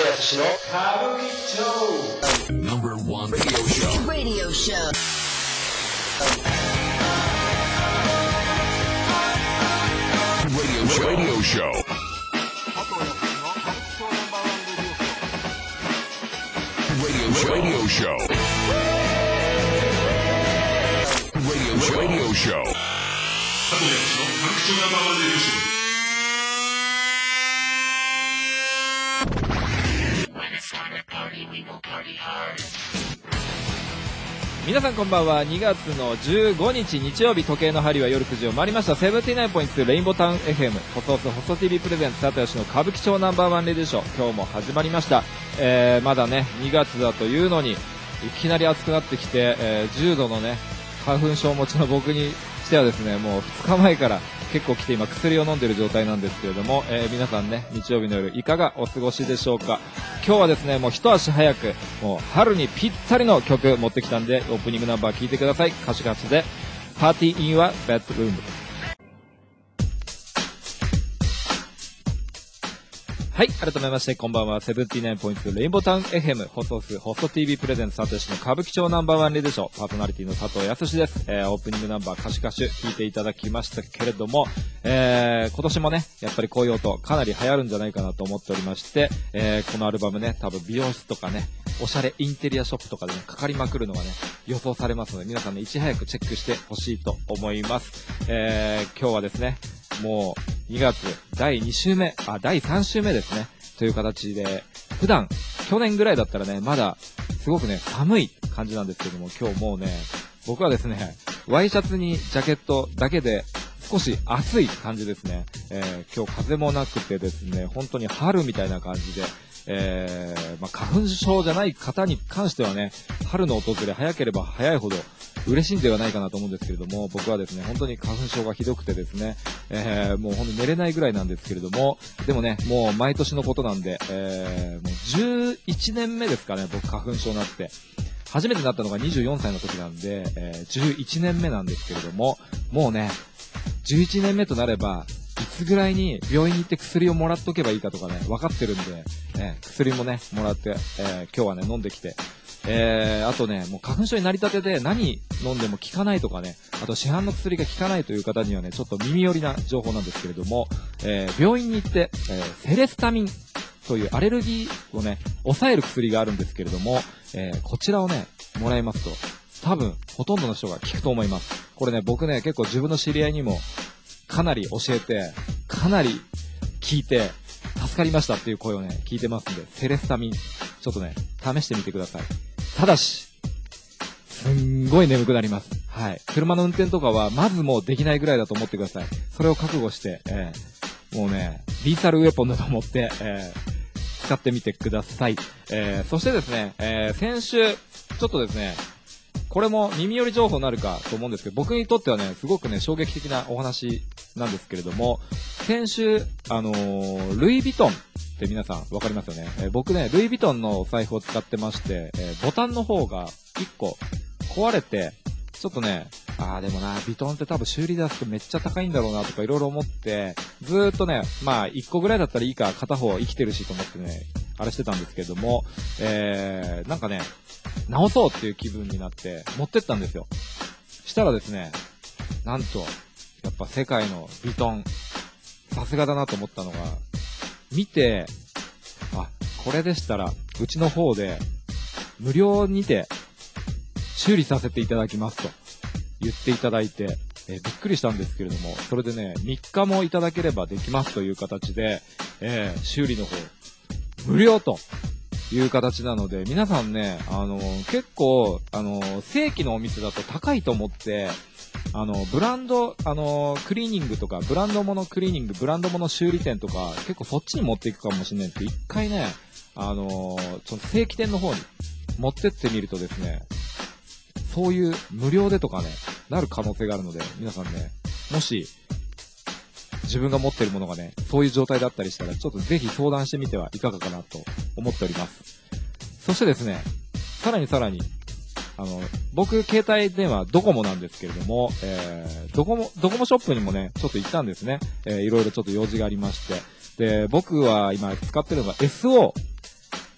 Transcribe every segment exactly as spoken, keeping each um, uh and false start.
康の歌舞伎町 Number one radio show Radio show Radio Radio show Radio Radio show Radio Radio show 加藤康の歌舞伎町ナンバーワンレディオショー皆さんこんばんは。にがつのじゅうごにち日曜日、時計の針は夜くじを回りました。セブンティナインポイントツーレインボータウン エフエム 放送数放送 ティービー プレゼンツ佐藤義の歌舞伎町ナンバーワンレディオショー、今日も始まりました。えー、まだねにがつだというのにいきなり暑くなってきて、えー、じゅうどのね花粉症持ちの僕にしてはですね、もうふつかまえから結構来て今薬を飲んでいる状態なんですけれども、えー、皆さんね日曜日の夜いかがお過ごしでしょうか。今日はですねもう一足早くもう春にぴったりの曲持ってきたんで、オープニングナンバー聴いてください。歌手歌手でパーティーインはベッドルーム。はい、改めましてこんばんは。セブンティナインポイントツーレインボータウン エフエム 放送数放送 ティービー プレゼンツ佐藤氏の歌舞伎町ナンバーワンレディオショー、パーソナリティの佐藤康です。えー、オープニングナンバー歌手歌手聞いていただきましたけれども、えー、今年もねやっぱりこういう音かなり流行るんじゃないかなと思っておりまして、えー、このアルバムね多分美容室とかねおしゃれインテリアショップとかでねかかりまくるのがね予想されますので、皆さんねいち早くチェックしてほしいと思います。えー、今日はですねもうにがつだいに週目あだいさん週目ですねという形で、普段去年ぐらいだったらねまだすごくね寒い感じなんですけども、今日もうね僕はですねワイシャツにジャケットだけで少し暑い感じですね。えー、今日風もなくてですね本当に春みたいな感じで、えーまあ、花粉症じゃない方に関してはね春の訪れ早ければ早いほど嬉しいんではないかなと思うんですけれども、僕はですね本当に花粉症がひどくてですね、えー、もう本当に寝れないぐらいなんですけれども、でもねもう毎年のことなんで、えー、もうじゅういちねんめですかね、僕花粉症になって初めてなったのがにじゅうよんさいの時なんで、えー、じゅういちねんめなんですけれども、もうねじゅういちねんめとなればいつぐらいに病院に行って薬をもらっとけばいいかとかね分かってるんで、ね、薬もねもらって、えー、今日はね飲んできて、えー、あとねもう花粉症になりたてで何飲んでも効かないとかね、あと市販の薬が効かないという方にはねちょっと耳寄りな情報なんですけれども、えー、病院に行って、えー、セレスタミンというアレルギーをね抑える薬があるんですけれども、えー、こちらをねもらいますと多分ほとんどの人が効くと思います。これね僕ね結構自分の知り合いにもかなり教えてかなり聞いて助かりましたっていう声をね聞いてますんで、セレスタミンちょっとね試してみてください。ただしすんごい眠くなります。はい、車の運転とかはまずもうできないぐらいだと思ってください。それを覚悟して、えー、もうねリーサルウェポンだと思って、えー、使ってみてください。えー、そしてですね、えー、先週ちょっとですねこれも耳寄り情報になるかと思うんですけど、僕にとってはねすごくね衝撃的なお話なんですけれども、先週あのー、ルイ・ヴィトンって皆さんわかりますよね。えー、僕ねルイ・ヴィトンのお財布を使ってまして、えー、ボタンの方がいっこ壊れてちょっとねあーでもなヴィトンって多分修理出すとめっちゃ高いんだろうなとかいろいろ思って、ずーっとねまあいっこぐらいだったらいいか片方生きてるしと思ってねあれしてたんですけれども、えー、なんかね直そうっていう気分になって持ってったんですよ。したらですねなんとやっぱ世界のヴィトンさすがだなと思ったのが、見てあこれでしたらうちの方で無料にて修理させていただきますと言っていただいて、えー、びっくりしたんですけれども、それでねみっかもいただければできますという形で、えー、修理の方無料という形なので、皆さんねあのー、結構あのー、正規のお店だと高いと思ってあのブランドあのー、クリーニングとかブランド物クリーニングブランド物修理店とか結構そっちに持っていくかもしれないんですけど、一回ねあのー、その正規店の方に持ってってみるとですねそういう無料でとかねなる可能性があるので、皆さんねもし自分が持ってるものがねそういう状態だったりしたらちょっとぜひ相談してみてはいかがかなと思っております。そしてですねさらにさらにあの僕携帯電話ドコモなんですけれども、えー、ドコモドコモショップにもねちょっと行ったんですね。えー、いろいろちょっと用事がありまして、で僕は今使ってるのが エスオー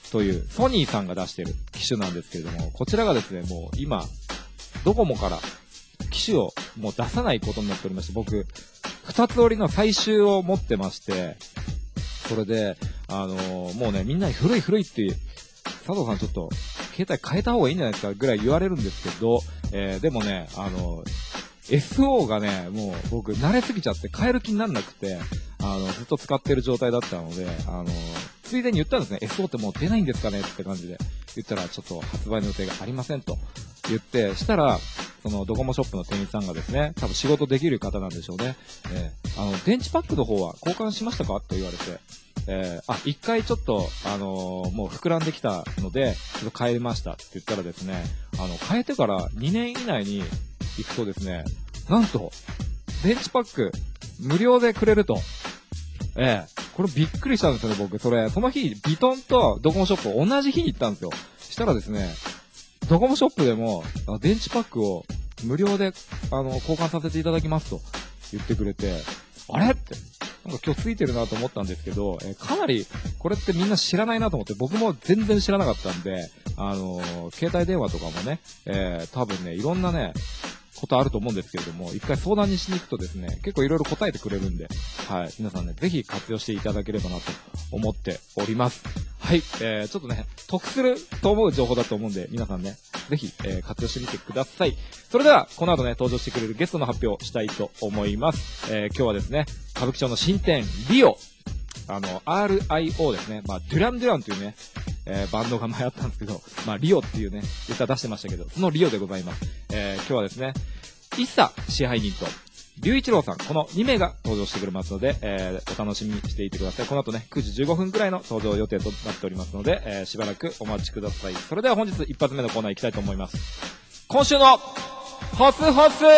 というソニーさんが出している機種なんですけれども、こちらがですね、もう今、ドコモから機種をもう出さないことになっておりまして、僕、二つ折りの最終を持ってまして、それで、あのー、もうね、みんなに古い古いって、佐藤さんちょっと、携帯変えた方がいいんじゃないですかぐらい言われるんですけど、えー、でもね、あのー、エスオー がね、もう僕慣れすぎちゃって変える気にならなくて、あの、ずっと使ってる状態だったので、あのー、ついでに言ったんですね、エスオー ってもう出ないんですかねって感じで言ったら、ちょっと発売の予定がありませんと言って、したら、そのドコモショップの店員さんがですね、多分仕事できる方なんでしょうね。えー、あの、電池パックの方は交換しましたかと言われて、えー、あ、一回ちょっと、あのー、もう膨らんできたので、ちょっと変えましたって言ったらですね、あの、変えてからにねん以内に行くとですね、なんと、電池パック無料でくれると。ええー、これびっくりしたんですよね、僕。それ、その日、ビトンとドコモショップ同じ日に行ったんですよ。したらですね、ドコモショップでも、電池パックを無料で、あの、交換させていただきますと言ってくれて、あれって、なんか今日ついてるなと思ったんですけど、えー、かなり、これってみんな知らないなと思って、僕も全然知らなかったんで、あのー、携帯電話とかもね、えー、多分ね、いろんなね、ことあると思うんですけれども、一回相談にしに行くとですね、結構いろいろ答えてくれるんで、はい、皆さんね、ぜひ活用していただければなと思っております。はい、えー、ちょっとね、得すると思う情報だと思うんで、皆さんね、ぜひ、えー、活用してみてください。それでは、この後ね、登場してくれるゲストの発表をしたいと思います。えー、今日はですね、歌舞伎町の新店、リオ、あの、アールアイオー ですね、まあ、デュランデュランというね、えー、バンドが前あったんですけど、まあ、リオっていうね、歌出してましたけど、そのリオでございます。えー、今日はですね、イッサ支配人と、龍一郎さん、このに名が登場してくれますので、えー、お楽しみにしていてください。この後ね、くじじゅうごふんくらいの登場予定となっておりますので、えー、しばらくお待ちください。それでは本日一発目のコーナー行きたいと思います。今週の、ホスホス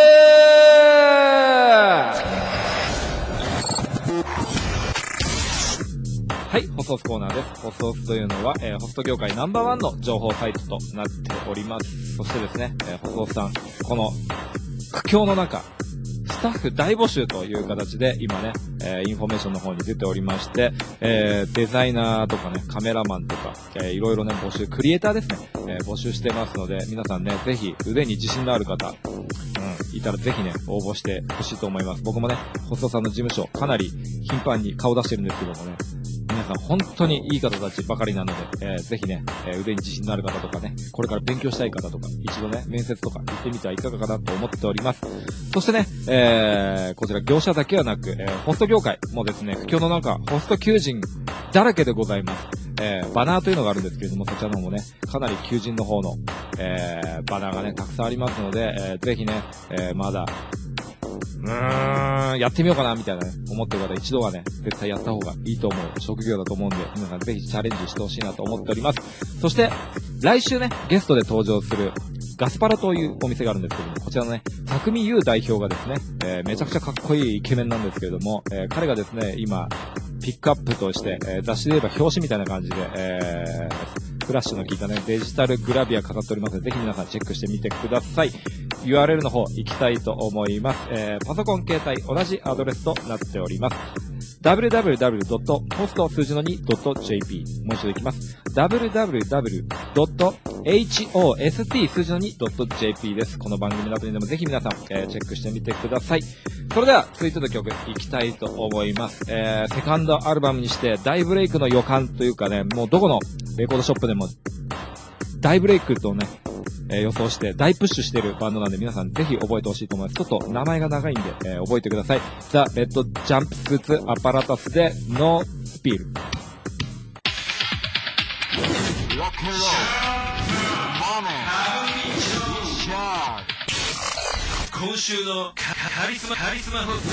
はい、ホスホスコーナーです。ホスホスというのは、えー、ホスト業界ナンバーワンの情報サイトとなっております。そしてですね、えー、ホスホスさん、この苦境の中、スタッフ大募集という形で今ね、えー、インフォメーションの方に出ておりまして、えー、デザイナーとかね、カメラマンとか、えー、いろいろね、募集、クリエイターですね、えー、募集してますので、皆さんね、ぜひ腕に自信のある方、うん、いたらぜひね、応募してほしいと思います。僕もね、ホストさんの事務所、かなり頻繁に顔出してるんですけどもね、皆さん本当にいい方たちばかりなので、えー、ぜひね、えー、腕に自信のある方とかね、これから勉強したい方とか、一度ね、面接とか行ってみてはいかがかなと思っております。そしてね、えー、こちら業者だけはなく、えー、ホスト業界もですね、不況の中、ホスト求人だらけでございます。えー、バナーというのがあるんですけれども、そちらの方もね、かなり求人の方の、えー、バナーがね、たくさんありますので、えー、ぜひね、えー、まだ、うーん、やってみようかな、みたいなね、思ってる方一度はね、絶対やった方がいいと思う職業だと思うんで、皆さんぜひチャレンジしてほしいなと思っております。そして、来週ね、ゲストで登場する、ガスパラというお店があるんですけども、こちらのね、匠優代表がですね、えー、めちゃくちゃかっこいいイケメンなんですけれども、えー、彼がですね、今、ピックアップとして、えー、雑誌で言えば表紙みたいな感じで、えー、フラッシュの効いたね、デジタルグラビア飾っておりますので、ぜひ皆さんチェックしてみてください。ユーアールエル の方行きたいと思います。えー、パソコン、携帯、同じアドレスとなっております。ダブリューダブリューダブリュードットホスト数字の にドットジェーピー もう一度いきます。ダブリューダブリューダブリュードットホスト 数字の にドットジェーピー です。この番組などにでもぜひ皆さん、えー、チェックしてみてください。それでは続いての曲いきたいと思います。えー、セカンドアルバムにして大ブレイクの予感というかね、もうどこのレコードショップでも大ブレイクとね、えー、予想して大プッシュしてるバンドなんで皆さんぜひ覚えてほしいと思います。ちょっと名前が長いんで、えー、覚えてください。ザ・レッド・ジャンプスーツ・アパラタスでノースピール。 今週のカリスマカリスマホス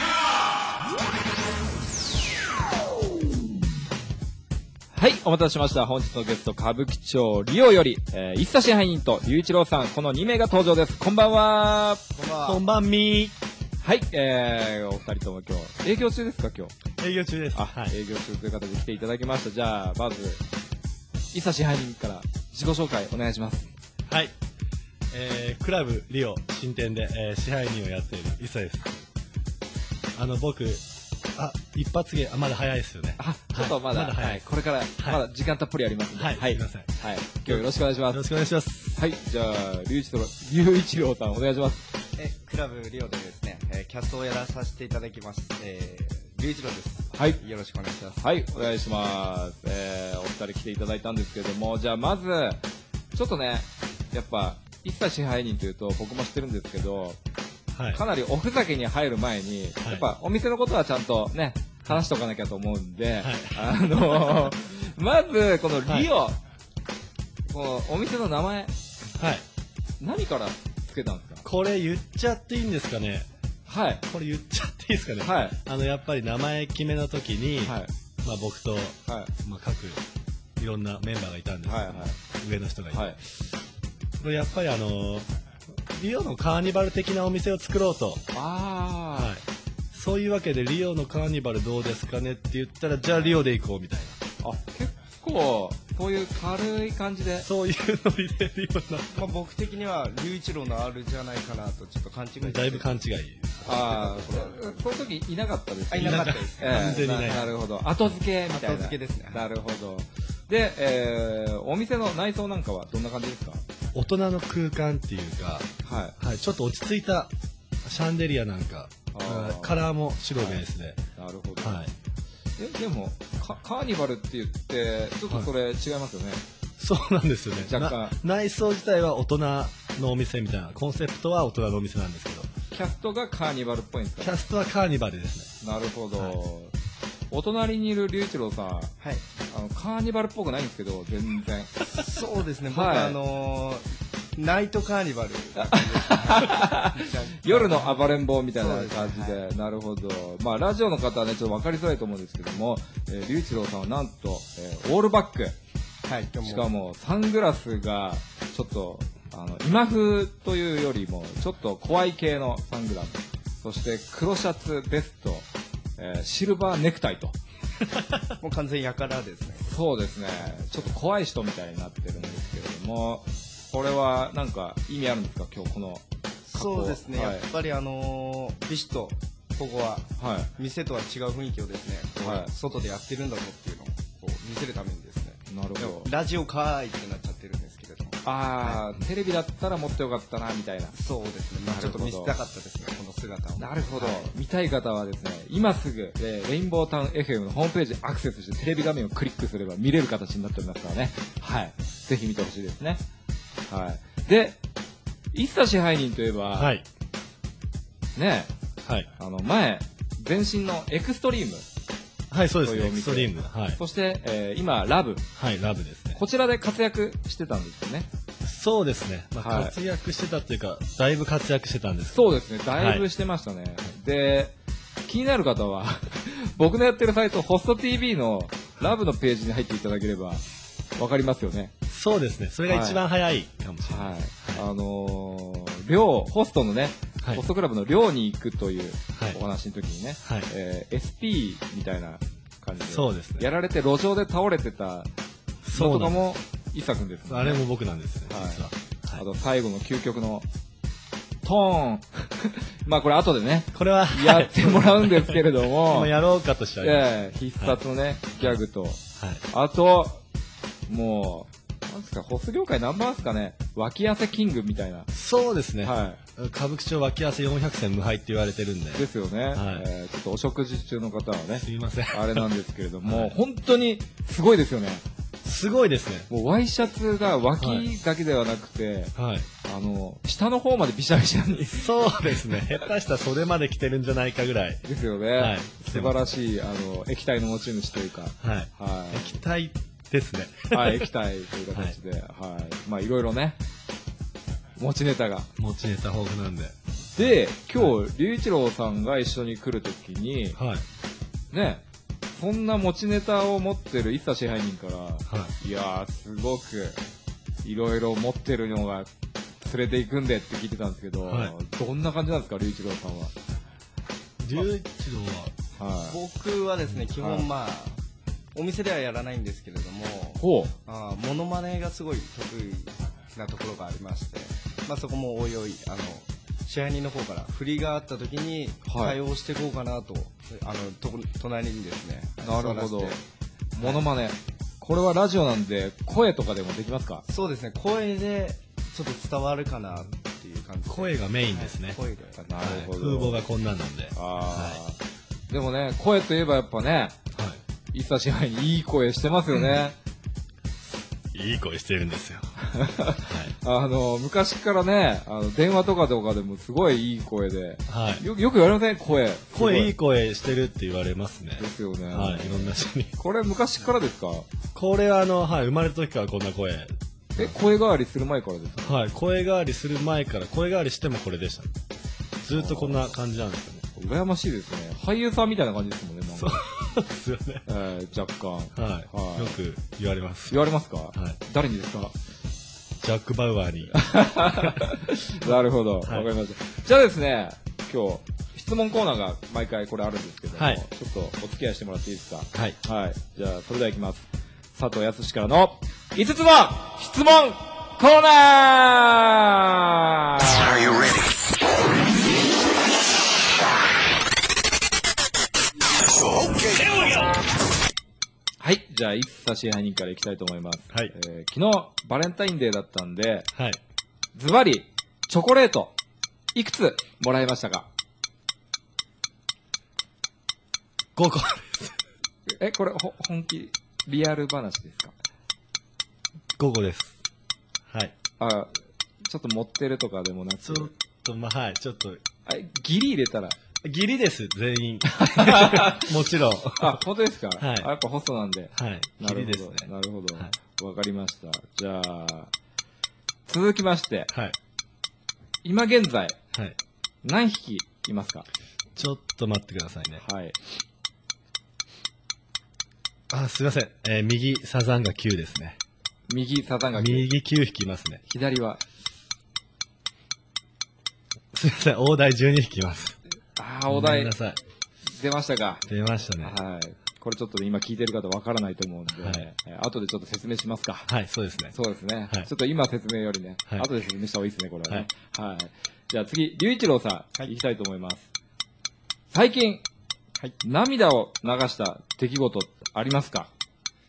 はい、お待たせしました。本日のゲスト、歌舞伎町リオより、えー、一茶支配人と龍一郎さん、このに名が登場です。こんばんは。 こんばんは。こんばんみー。 はい、えー、お二人とも今日、営業中ですか、今日。 営業中です。 あ、はい、営業中という形で来ていただきました。じゃあ、まず、一茶支配人から自己紹介お願いします。 はい。えー、クラブリオ新店で、えー、支配人をやっている一茶です。あの、僕、 あ、一発芸、あまだ早いですよね。 あ、ちょっとまだ、 はいまだ早いはい、これから、まだ時間たっぷりありますんで。 はいはい。 すいませんはい。今日よろしくお願いします。 よろしくお願いします。 はい。じゃあ、りゅういちろう、りゅういちろうさんお願いします。 えクラブリオでですね、えーキャストをやらさせていただきます、えー、龍一郎です。 はい。 よろしくお願いします。 はい、お願いします。えー、お二人来ていただいたんですけども、じゃあまず、ちょっとね、やっぱ、一切支配人というと僕も知ってるんですけど、 はい。 かなりおふざけに入る前に、 はいやっぱお店のことはちゃんとね、話しておかなきゃと思うんで、 はいあのー、まず、このリオ、このお店の名前、 はい。 何からつけたんですか？ これ言っちゃっていいんですかね。 はい。 これ言っちゃっていいですかね。 はい。 あの、やっぱり名前決めの時に、 はい。 まあ僕と、 はい。 まあ各、いろんなメンバーがいたんですけど、 はいはい上の人がいて、 はい。 これやっぱりあの、リオのカーニバル的なお店を作ろうと、 あはい。そういうわけでリオのカーニバルどうですかねって言ったら、じゃあリオで行こうみたいな。 ー。あ、結構、そういう軽い感じで。 そういうノリでリオの、 まあ、僕的には龍一郎の R じゃないかなとちょっと勘違いしてだいぶ勘違い。 ああ、その時いなかったですあいなかったです、 ええ完全にねななるほど。後付けみたいな。 後付けですねなるほど。で、えー、お店の内装なんかはどんな感じですか？ 大人の空間っていうか、 はい。 はい、ちょっと落ち着いたシャンデリアなんか、 あーカラーも白ベースで、 なるほど。 はい。 え、でもカ、カーニバルって言って、ちょっとそれ違いますよね。 そうなんですよね。 若干な内装自体は大人のお店みたいな、コンセプトは大人のお店なんですけど、 キャストがカーニバルっぽいんですか？ キャストはカーニバルですね。 なるほど。 はいお隣にいる龍一郎さん、 はいあの、カーニバルっぽくないんですけど、全然。 そうですね、僕、 はいあのー、ナイトカーニバル夜の暴れん坊みたいな感じそうで、 ですなるほど。まあ、ラジオの方はね、ちょっと分かりづらいと思うんですけども、えー、龍一郎さんはなんと、えー、オールバック。 はい今日もしかも、サングラスが、ちょっと、あの、今風というよりも、ちょっと怖い系のサングラス。そして、黒シャツ、ベスト、えー、シルバーネクタイと。 もう完全やからですね。 そうですね。ちょっと怖い人みたいになってるんですけれども、これはなんか意味あるんですか？今日この格好。 そうですね、 はいやっぱりあのー、ビシッとここははい。 店とは違う雰囲気をですね、こうはい外でやってるんだぞっていうのをこう見せるためにですね、 なるほど。 ラジオかーいってなっちゃってるんですけれども、 あー、テレビだったらもっとよかったな、みたいな。 そうですね、まあ、ちょっと見せたかったですね、この姿を。 なるほど、 はい見たい方はですね、今すぐ、えーレインボータウン エフエム のホームページにアクセスしてテレビ画面をクリックすれば見れる形になっておりますからね。はい。ぜひ見てほしいですね。はい。で、一茶支配人といえば、 はい。 ね、 はい。 あの、前、前身のエクストリーム、 はい、そうですね。エそういうお店クストリーム。はい。 そして、えー今、ラブ、 はい、ラブですね。 こちらで活躍してたんですよね。 そうですね。まあ、 はい活躍してたっていうか、だいぶ活躍してたんですけど。 そうですね、だいぶしてましたね。で、気になる方は、僕のやってるサイト、ホスト ティービー のラブのページに入っていただければ、わかりますよね。 そうですね。それが一番早いかもしれない。 はい。あのー、寮、ホストのね、 はいホストクラブの寮に行くというはいお話の時にね、 はい。 えー エスピー みたいな感じで、 そうですね。 やられて路上で倒れてたのそうなんでとかも、イサ君ですす。 もんあれも僕なんですね、 はい実は。はいあと最後の究極のトーン。まあこれ後でね、 これは、 やってもらうんですけれども、 今やろうかとしてあります。 ええ必殺のね、ギャグと、 はい。 あと、もう、なんですか、ホス業界ナンバーですかね、脇汗キングみたいな。 そうですね。 は歌舞伎町脇汗よんひゃく戦無敗って言われてるんで。 い。ですよね。 はいえーちょっとお食事中の方はね、 すいません。 あれなんですけれども、 はい本当にすごいですよね。 すごいですね。 もうワイシャツが脇だけではなくて、 はい。 あの、下の方までびしゃびしゃに。 そうですね。下手したら袖まで来てるんじゃないかぐらい。 ですよね。 はい素晴らしい、あの、液体の持ち主というか、 はい。 は液体ですね。 い。はい、液体という形で、はい。まあ、いろいろね、持ちネタが。 持ちネタ豊富なんで。 で、今日、龍一郎さんが一緒に来るときに、 はい。 ね、そんな持ちネタを持ってる一茶支配人から、 はいやー、すごく、いろいろ持ってるのが、連れて行くんでって聞いてたんですけど、 はいどんな感じなんですか、龍一郎さんは。 い。龍一郎は、 はい。 僕はですね、基はい本まあ、お店ではやらないんですけれども、 ほう。 あーモノマネがすごい得意なところがありまして、まあそこもおいおい、あの、 支配人の方から振りがあった時に対応していこうかなと、あのと隣にですね。 なるほど座らせて。 モノマネ。これはラジオなんで声とかでもできますか？ そうですね、声でちょっと伝わるかなっていう感じで。 声がメインですね。 声で。 なるほど。 風貌がこんなんなんで。 ああ、 はでもね、声といえばやっぱね、 はいいさ支配にいい声してますよね。 いい声してるんですよ。 あの、昔からね、あの、電話とかとかでもすごいいい声で、 はい。 よよく言われません？声。 声いい声声してるって言われますね。 ですよね。 はい。いろんな人に。 これ昔からですか？ これはあの、はい、生まれた時からこんな声。 え、声変わりする前からですか？ はい。声変わりする前から、声変わりしてもこれでした。ずっとこんな感じなんですよね。 羨ましいですね。俳優さんみたいな感じですもんね、なんか。 そうですよね。 えー、若干。 はい。 はいよく言われます。 言われますか？ はい。 誰にですか？ ジャック・バウアーに。 なるほど。わ、 はいかりました。じゃあですね、今日、質問コーナーが毎回これあるんですけども、 はいちょっとお付き合いしてもらっていいですか？ はい。 はい。じゃあ、それでは行きます。佐藤康からのいつつの質問コーナー Are you ready? はい。じゃあ、いつさ支配人から行きたいと思います。 はいえー昨日、バレンタインデーだったんで、 はい。 ズバリ、チョコレート、いくつもらいましたか？ ごこ。 え、これ、ほ、本気、リアル話ですか？ ごこです。はい。 あ、ちょっと持ってるとかでもなく、 ちょっと、まあ、はい、ちょっと、 あ、ギリ入れたら、 ギリです、全員。もちろん。 あ、本当ですか？ はいあ、やっぱ細なんで。 はい。 なるほど。 ギリですね。 なるほど。わ、 はいかりました。じゃあ、続きまして、 はい。 今現在、 はい。 何匹いますか？ ちょっと待ってくださいね。 はい。 あ、すいません。えー右サザンがきゅうですね。 右サザンがきゅう、 右きゅう匹いますね。 左は、 すいません。大台じゅうに匹います。 あー、お題ごめんな、さい。 出ましたか？ 出ましたね。 はい。これちょっと今聞いてる方わからないと思うんで、 はいえー後でちょっと説明しますか。 はい、そうですね。 そうですね。 はいちょっと今説明よりね、 はい後で説明した方がいいですね、これはね。はい。じゃあ次、龍一郎さん、 はい行きたいと思います。最近、 はい涙を流した出来事ありますか？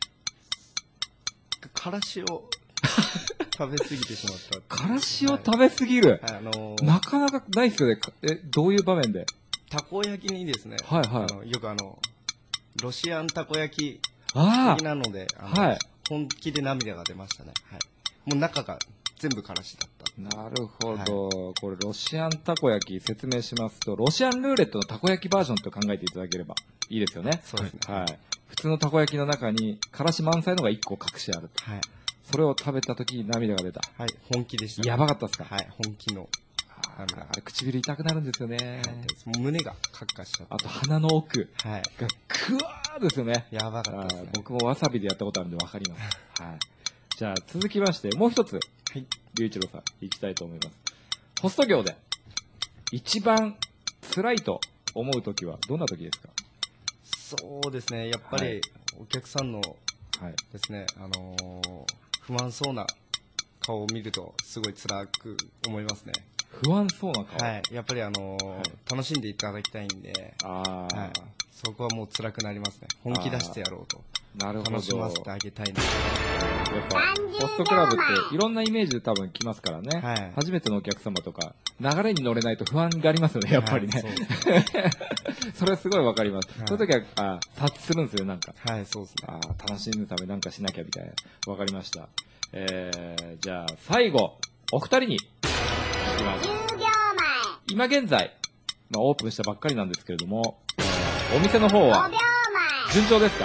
からしを食べ過ぎてしまった。 からしを食べすぎる。 はい、あのーなかなかないっすよね。かえ、どういう場面で？ たこ焼きにですね、 はいはいあのよくあの、ロシアンたこ焼きあ的なので、あのはい本気で涙が出ましたね。はい。もう中が全部からしだった。 あ、なるほど、これロシアンたこ焼き説明しますと、ロシアンルーレットのたこ焼きバージョンと考えていただければいいですよね。 そうですね。 はい。普通のたこ焼きの中に、からし満載のがいっこ隠してあると。 はい。 それを食べた時に涙が出た。 はい。本気でした、 やばかったっすか？ はい。本気の。 あーあれ唇痛くなるんですよね。 もう胸がカッカしちゃった。 あと鼻の奥はい。 がクワーですよね。 やばかったですねあー。僕もわさびでやったことあるんでわかります。はい。じゃあ続きまして、もう一つ、 はい。 龍一郎さん、行きたいと思います。ホスト業で、一番辛いと思う時はどんな時ですか？ そうですね。やっぱり、 はいお客さんのはい。 ですね、あのー不満そうな顔を見ると、すごい辛く思いますね。 不安そうな顔。 はい。やっぱりあのーはい楽しんでいただきたいんで、 ああ、 はい。そこはもう辛くなりますね。本気出してやろうと。 なるほど。 楽しませてあげたいな。 やっぱ、ホストクラブっていろんなイメージで多分来ますからね。 はい初めてのお客様とか、流れに乗れないと不安がありますよね、やっぱりね。 はいそうですねそれはすごいわかります。 はいそういう時は、あ察するんですよ、なんか。 はい、そうですね。 あ楽しむためなんかしなきゃみたいな。わかりました。えー、じゃあ、最後、お二人に、聞きます。今現在、まあ、オープンしたばっかりなんですけれども、えーお店の方は、順調ですか？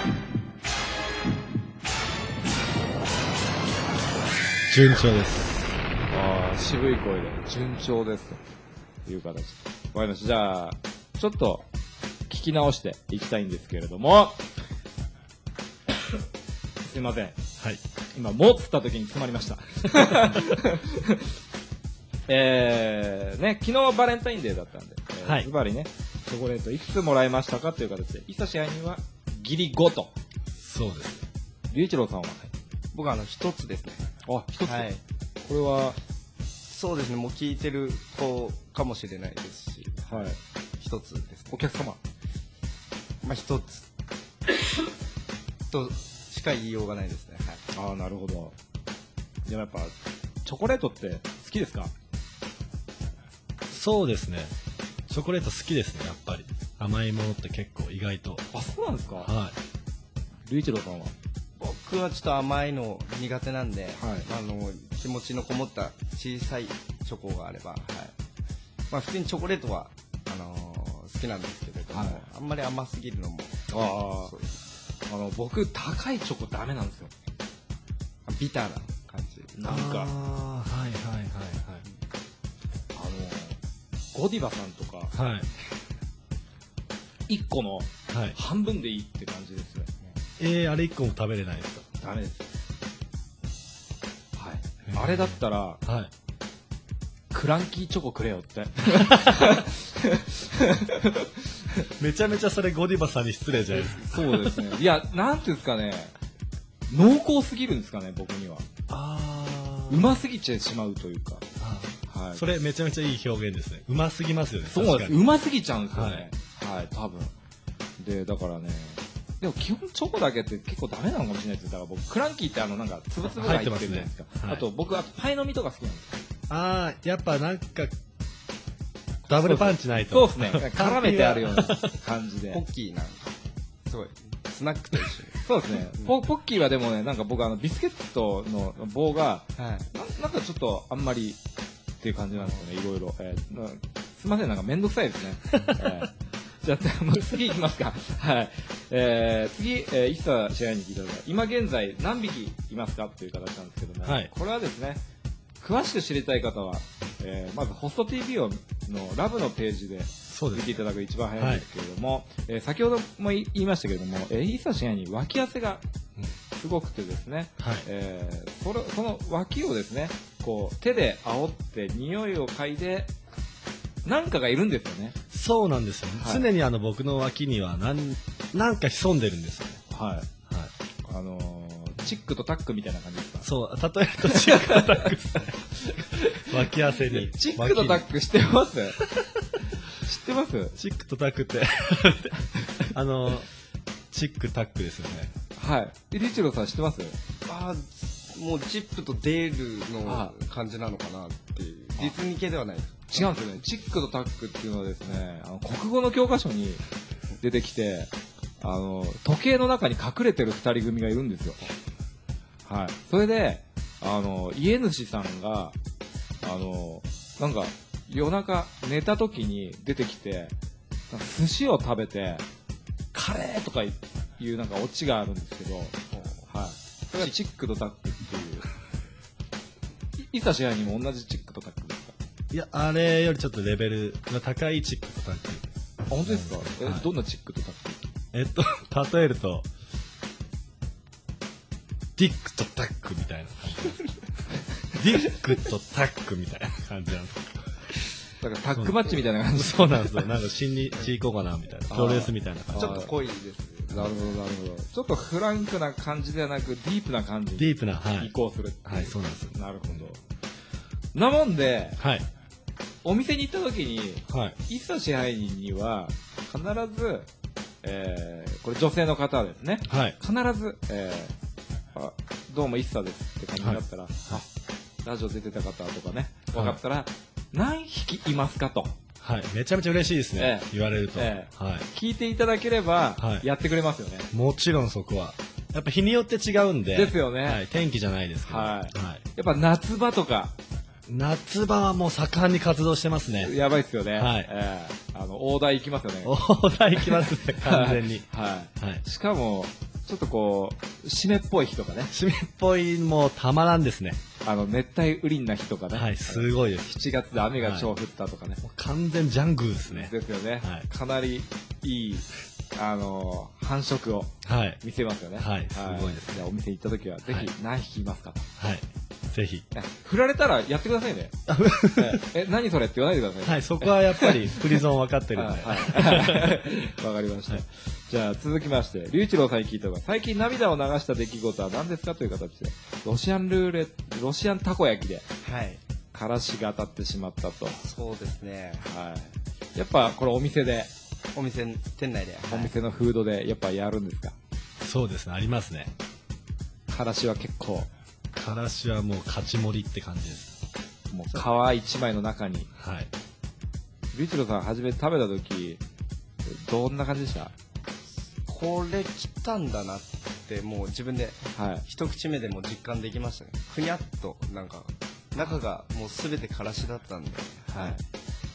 順調です。 ああ、渋い声で、順調です。という形。わかりました。じゃあ、ちょっと、聞き直していきたいんですけれども、すいません。 はい。 今、もっつった時に詰まりました。えー、ね、昨日バレンタインデーだったんで、えーはいズバリね、チョコレートいくつもらいましたかという形で、いさ支配人はギリごと。 そうです。 龍一郎さんは、 僕はあの、一つですね。 あ、一つ。 はい。 これは、 そうですね、もう聞いてる子かもしれないですし、 はい。 一つですね。 お客様。 まあ一つとしか言いようがないですね。はい。 ああ、なるほど。でもやっぱ、チョコレートって好きですか？ そうですね。チョコレート好きですね、やっぱり。甘いものって結構意外と。 あ、そうなんですか？ は龍一郎さんは？ 僕はちょっと甘いの苦手なんで、 はい、 あの気持ちのこもった小さいチョコがあれば、はい、まあ、普通にチョコレートはあのー、好きなんですけれども、はい、あんまり甘すぎるのも、 ああの僕高いチョコダメなんですよ。 ビターな感じ。 なんか、 あ、はいはいはいはい。 あのゴディバさんとか、 はい、 いっこの半分でいいって感じですね。 えー、あれいっこも食べれないですか？ ダメです。はい。あれだったら、はい、クランキーチョコくれよって。 めちゃめちゃそれゴディバさんに失礼じゃないですか。 そうですね。いや、なんていうんですかね、濃厚すぎるんですかね、僕には。あー。うますぎてしまうというか。 はい。それめちゃめちゃいい表現ですね。うますぎますよね。 そうです。うますぎちゃうんですよね。はい、はい、多分。で、だからね、でも基本チョコだけって結構ダメなのかもしれないです。だから僕クランキーってあのなんかつぶつぶが入ってるじゃないですか。すね、はい、あと僕はパイの実とか好きなんですよ。ああ、やっぱなんかダブルパンチないと。 そうですね。絡めてあるような感じで。 ポッキーなんかすごいスナックと一緒に。 そうですね。ポポッキーはでもね、なんか僕あのビスケットの棒が、はい、な, なんかちょっとあんまりっていう感じなんですよね。いろいろ。えー、すみません、なんかめんどくさいですね。えーじゃあ、もう次行きますか。はい。えー、次、えー、一茶試合に聞いたのが、今現在何匹いますかっていう形なんですけども、はい、これはですね、詳しく知りたい方は、えー、まずホスト ティービー をのラブのページで見ていただく一番早いんですけれども、はい、えー、先ほども言いましたけれども、えー、一茶試合に脇汗がすごくてですね、はい、えー、それその脇をですね、こう手で煽って匂いを嗅いで、なんかがいるんですよね。 そうなんですよ、はい、常にあの僕の脇には何なんか潜んでるんですよね。はい、はい、 あのー、チックとタックみたいな感じですか？ そう、例えるとチックとタックですね。脇汗にチックとタック知ってます？知ってます？ チックとタックってあのー、チックタックですよね。 はい。リチロさん知ってます？ あー、もうチップとデールの感じなのかなっていう。ディズニー系ではないです。 違うんですよね。チックとタックっていうのはですね、あの国語の教科書に出てきて、あの時計の中に隠れてる二人組がいるんですよ。はい。それで、あの家主さんがあのなんか夜中寝た時に出てきて、寿司を食べてカレーとかいうなんかオチがあるんですけど、はい。それがチックとタックっていう。いざ試合にも同じチックとタックですか？ いや、あれよりちょっとレベルが高いチックとタックです。 あ、本当ですか？え、はい、どんなチックとタック？ えっと、例えると、ディックとタックみたいな感じです。ディックとタックみたいな感じなんです。 だからタックマッチみたいな感じ。 そうなんですよ。なんか新日行こうかなみたいな。プロレスみたいな感じ。 ちょっと濃いです。 なるほど、なるほど。ちょっとフランクな感じではなく、ディープな感じ。 ディープな、はい。 移行する。 はい、そうなんです。 なるほど。なもんで、 はい。 お店に行った時に、 はい。 一茶支配人には、必ず、えー、これ女性の方ですね。 はい。 必ず、えー、あ、どうも一茶ですって感じだったら、はい、あ、ラジオ出てた方とかね、分かったら、はい、何匹いますかと。 はい。めちゃめちゃ嬉しいですね。えー、言われると、えー。はい。 聞いていただければ、はい、やってくれますよね。 もちろんそこは。やっぱ日によって違うんで。 ですよね。 はい。天気じゃないですけど。はい。はい。 やっぱ夏場とか。 夏場はもう盛んに活動してますね。 やばいっすよね。 はい。 えー、あの、大台行きますよね。 大台行きますね、完全に。 はい。はい。しかも、ちょっとこう、湿っぽい日とかね。 湿っぽい、もうたまらんですね。 あの、熱帯雨林な日とかね。 はい、すごいです。 しちがつで雨が超降ったとかね。はい、 もう完全ジャングルですね。 ですよね。はい。かなりいい、あのー、繁殖を見せますよね。 はい。はい、すごいです、ね。 じゃあお店に行った時は、ぜひ何匹いますかと。 はい。ぜひ。 振られたらやってくださいね。え、何それって言わないでくださいね。 はい、そこはやっぱりフリゾン分かってるんで。 はい。わかりました。はい、じゃあ続きまして、龍一郎さんに聞いたのが、最近涙を流した出来事は何ですかという形で、ロシアンルーレ、ロシアンたこ焼きで。 はい。 からしが当たってしまったと。 そうですね。 はい。やっぱこれお店で、 お店、店内で。 お店のフードでやっぱやるんですか？ そうですね、ありますね。 からしは結構、 からしはもう勝ち盛りって感じです。 もう皮一枚の中に。 はい。 リュウチロさん初めて食べた時、どんな感じでした？ これ切ったんだなってもう自分ではい。 一口目でも実感できましたね。ふにゃっとなんか中がもうすべてからしだったんで、 はい。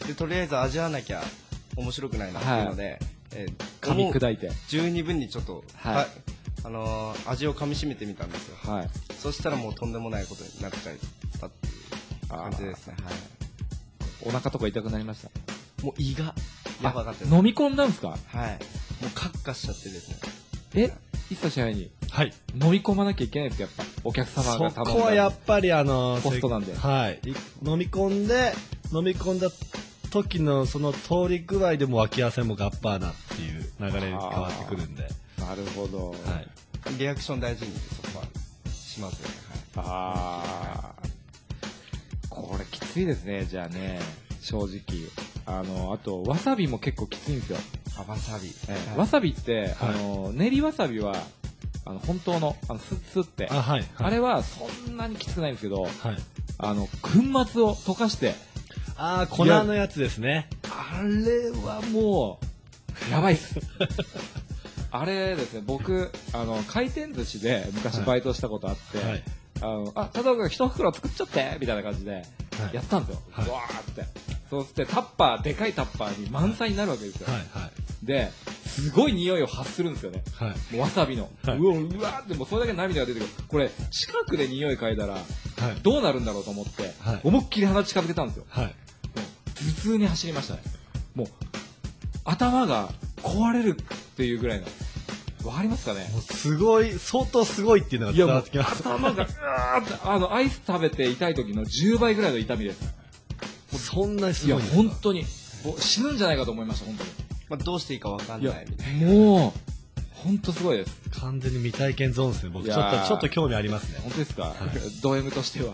でとりあえず味わわなきゃ面白くないなっていうので、えー噛み砕いて。 十二分にちょっと、 はいはあのー味を噛み締めてみたんですよ。 はい。 そしたらもうとんでもないことになっちゃったっていう感じですね。はい。 お腹とか痛くなりました？ もう胃がやばかったです。 飲み込んだんですか？ はい。もうカッカしちゃってですね。 えいつ支配にはい。 飲み込まなきゃいけないんですか？やっぱお客様が頼んだそこはやっぱりあのコストなんではい。い飲み込んで、飲み込んだ時のその通り具合でも脇汗もガッパーなっていう流れに変わってくるんで。 なるほど。 はい。 リアクション大事にそこはしますよね。 ああ。これきついですね、じゃあね。正直。あの、あと、わさびも結構きついんですよ。 はい。わさび。 ええはいわさびって、 はいあの、練りわさびは、あの、本当の、あの、スッスッって。 あ、はい。 あはい。 れはそんなにきつくないんですけど、 はい。 あの、粉末を溶かして、 あー、粉のやつですね。 あれはもう、やばいっす。あれですね、僕、あの、回転寿司で昔バイトしたことあって、 はい。 あの、あ、佐藤君一袋作っちゃってみたいな感じで、 はいやったんですよ。 はいわーって。そうして、タッパー、でかいタッパーに満載になるわけですよ。 はい。はい。 で、すごい匂いを発するんですよね。 はい。 もうわさびの。 はいうわ、うわーって、もうそれだけ涙が出てくる。これ、近くで匂い嗅いだら、 はい。 どうなるんだろうと思って、 はい思いっきり鼻近づけたんですよ。 はい。 もう頭痛に走りましたね。もう、頭が壊れるっていうぐらいの。わかりますかね？ もうすごい、相当すごいっていうのが伝わってきます。 頭が、うわーって、あの、アイス食べて痛い時のじゅうばいぐらいの痛みです。 そんなにすいや、 ごいんですか？ 本当に。もう死ぬんじゃないかと思いました、本当に。 まあ、どうしていいかわかんいやないみたいな。、 もう、本当すごいです。 完全に未体験ゾーンですね。僕ちょいやーっと、ちょっと興味ありますね。 本当ですか？ド M としては。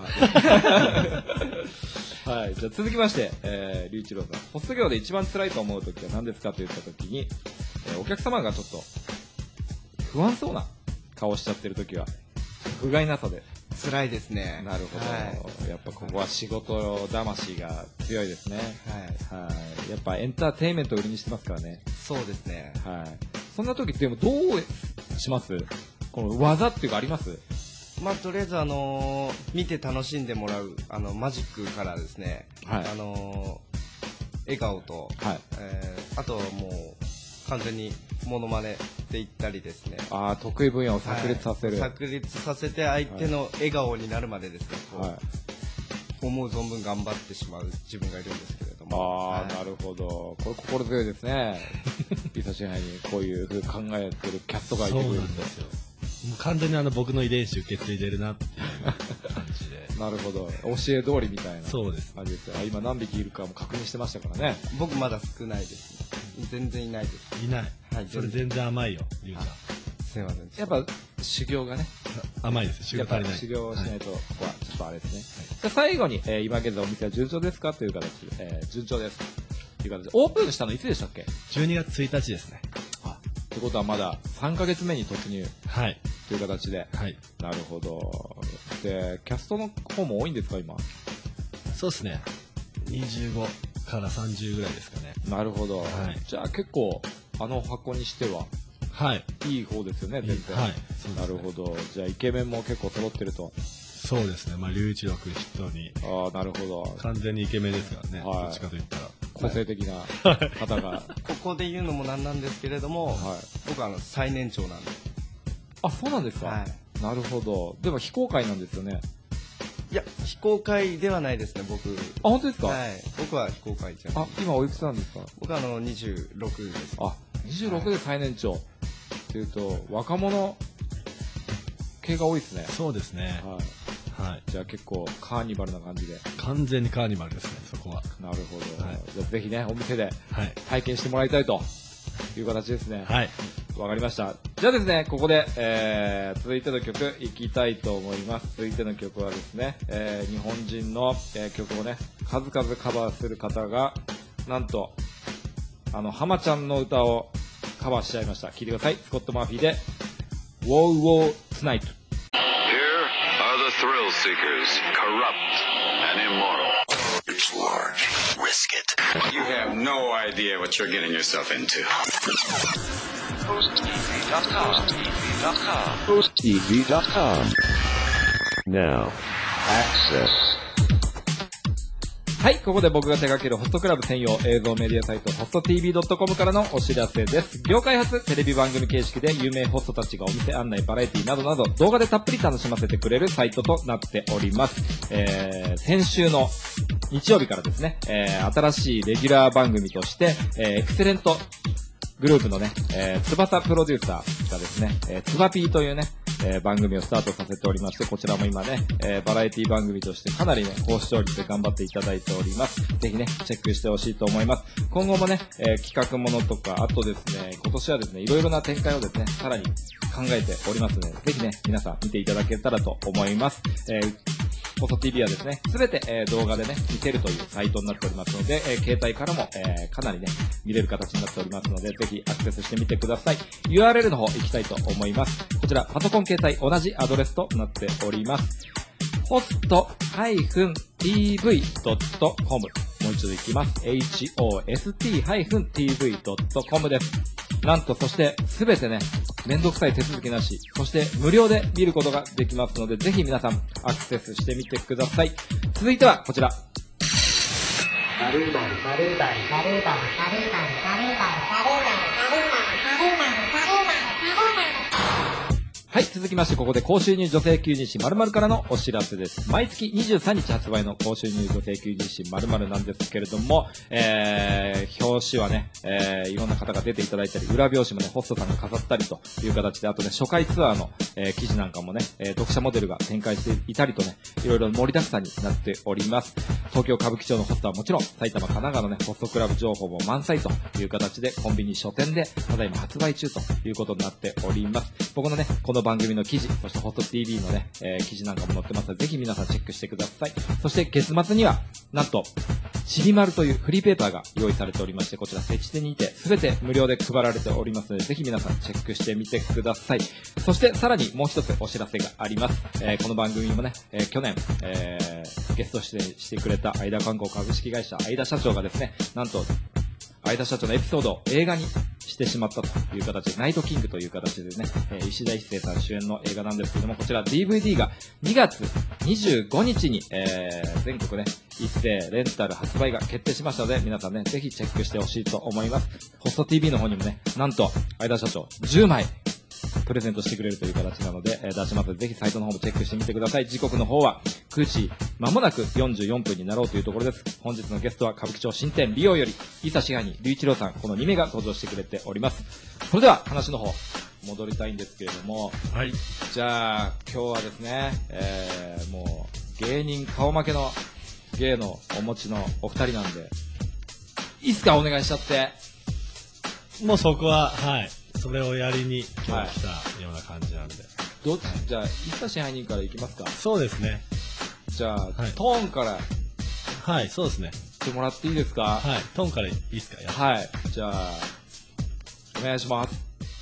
はい。じゃあ続きまして、えー、リュウイチローさん。ホスト業で一番辛いと思う時は何ですかと言った時に、えーお客様がちょっと、不安そうな顔しちゃってる時は、不甲斐なさで。 辛いですね。 なるほど。 はい。 やっぱここは仕事魂が強いですね。 はい。 はい。やっぱエンターテインメントを売りにしてますからね。 そうですね。 はい。そんな時でもどうします？この技っていうかあります？ まあ、とりあえず、あのー見て楽しんでもらう、あの、マジックからですね、 はいあのー笑顔と、 はい。 えーあとはもう、完全にモノマネでいったりですね。 ああ、得意分野を炸裂させる。 はい炸裂させて相手の笑顔になるまでですね、こうはい。 思う存分頑張ってしまう自分がいるんですけれども。 ああ、 はいなるほど。これ心強いですね。リサ支配にこういう風考えてるキャストがいてそうくれるなんですよ。もう完全にあの僕の遺伝子受け継いでるなっていう感じで。 なるほど。教え通りみたいな。 そうです。 感じですよ。あ今何匹いるかも確認してましたからね。 僕まだ少ないですね。全然いないです。 いない。 はいそれ全然甘いよ、リュウちすいません。 やっぱ修行がね。 ゃん。甘いです。修やっぱ行足りない。 修行をしないはと、ここはちょっとあれですね。じゃあ最後に、えー今現在お店は順調ですかという形で、えー順調です。という形で、オープンしたのいつでしたっけ？ じゅうにがつついたちですね。 あ、ってことはまださんかげつめに突入はい。 という形で。 はい。 なるほど。で、キャストの方も多いんですか、今。 そうですね。にじゅうごからさんじゅうぐらいですかね。 なるほど。 はいじゃあ結構、あの箱にしては、 はい。 いい方ですよね、全然。 はい。そうですねなるほど。じゃあイケメンも結構揃ってると。 そうですね。まあ、龍一郎君筆頭に、 ああ、なるほど。 完全にイケメンですからね。 はいどっちかと言ったら。 個性的な方が。 ここで言うのもなんなんですけれども、 はい。 僕はあの最年長なんで。 あ、そうなんですか。 はい。 なるほど。でも非公開なんですよね。 いや、非公開ではないですね、僕。 あ、本当ですか。 はい。僕は非公開じゃない。 あ、今おいくつなんですか。 僕はあのにじゅうろくです。 あ、にじゅうろくで最年長。っていうと、若者系が多いですね。 そうですね。 はい。 はい。 じゃあ結構カーニバルな感じで。 完全にカーニバルですね、そこは。 なるほど。 はいじゃあぜひね、お店ではい。 体験してもらいたいという形ですね。 はい。 わかりました。 じゃあですね、ここで、えー、続いての曲いきたいと思います。続いての曲はですね、えー、日本人の、えー、曲をね、数々カバーする方が、なんと、あの、浜ちゃんの歌をカバーしちゃいました。聴いてください。スコット・マーフィーで、Wow Wow Tonight。Here are the thrill seekers, corrupt and immoral. It's large. Risk it. You have no idea what you're getting yourself into. Post T V dot com. Post T V dot com. Now, access. はい、ここで僕が手掛けるホストクラブ専用映像メディアサイトホスト ティーブイドットコム からのお知らせです。業界初テレビ番組形式で有名ホストたちがお店案内、バラエティなどなど動画でたっぷり楽しませてくれるサイトとなっております。えー、先週の日曜日からですね、えー、新しいレギュラー番組として、えー、エクセレントグループのね、えー、翼プロデューサーがですね、えー、つばぴーというね、えー、番組をスタートさせておりまして、こちらも今ね、えー、バラエティ番組としてかなりね、高視聴率で頑張っていただいております。ぜひね、チェックしてほしいと思います。今後もね、えー、企画ものとか、あとですね、今年はですね、いろいろな展開をですね、さらに考えておりますので、ぜひね、皆さん見ていただけたらと思います。えーホスト ティーブイ はですね、すべて、えー、動画でね、見せるというサイトになっておりますので、えー、携帯からも、えー、かなりね、見れる形になっておりますので、ぜひアクセスしてみてください。ユーアールエル の方行きたいと思います。こちら、パソコン携帯同じアドレスとなっております。ホスト ティーブイドットコム もう一度いきます。ホスト ティーブイドットコム です。なんと、そして、すべてね、めんどくさい手続きなし、そして無料で見ることができますので、ぜひ皆さんアクセスしてみてください。続いてはこちら。はい、続きまして、ここで高収入女性求人誌〇〇からのお知らせです。毎月にじゅうさんにち発売の高収入女性求人誌〇〇なんですけれども、えー、表紙はね、えー、いろんな方が出ていただいたり、裏表紙もね、ホストさんが飾ったりという形で、あとね、初回ツアーの、えー、記事なんかもね、えー、読者モデルが展開していたりとね、いろいろ盛りだくさんになっております。東京歌舞伎町のホストはもちろん、埼玉、神奈川のね、ホストクラブ情報も満載という形で、コンビニ書店で、ただいま発売中ということになっております。僕のね、この番組の記事、そしてホスト ティーブイ のね、えー、記事なんかも載ってますので、ぜひ皆さんチェックしてください。そして月末には、なんと、ちびまるというフリーペーパーが用意されておりまして、こちら設置手にて、すべて無料で配られておりますので、ぜひ皆さんチェックしてみてください。そしてさらにもう一つお知らせがあります。えー、この番組もね、えー、去年、えー、ゲスト出演してくれた相田観光株式会社相田社長がですね、なんと、相田社長のエピソードを映画にしてしまったという形で、ナイトキングという形でね、えー、石田一生さん主演の映画なんですけども、こちら ディーブイディー がにがつにじゅうごにちに、えー、全国ね、一斉レンタル発売が決定しましたので、皆さんね、ぜひチェックしてほしいと思います。ホスト ティーブイ の方にもね、なんと、相田社長じゅうまいプレゼントしてくれるという形なので、えー、出しますので、ぜひサイトの方もチェックしてみてください。時刻の方はくじ、まもなくよんじゅうよんぷんになろうというところです。本日のゲストは歌舞伎町新店美容より、伊佐支配人、龍一郎さん、このにめいが登場してくれております。それでは話の方、戻りたいんですけれども、 はい。 じゃあ、今日はですね、えー、もう、芸人顔負けの芸のお持ちのお二人なんで、いいっすか、お願いしちゃって。 もうそこは、はい。それをやりに今日来たような感じなんで。 どっち、じゃあ、伊佐支配人からいきますか。 そうですね。 じゃあ、 はい、 トーンからはい、そうですね。 してもらっていいですか。 はい、トーンからいいですか。やはい、じゃあ、お願いします。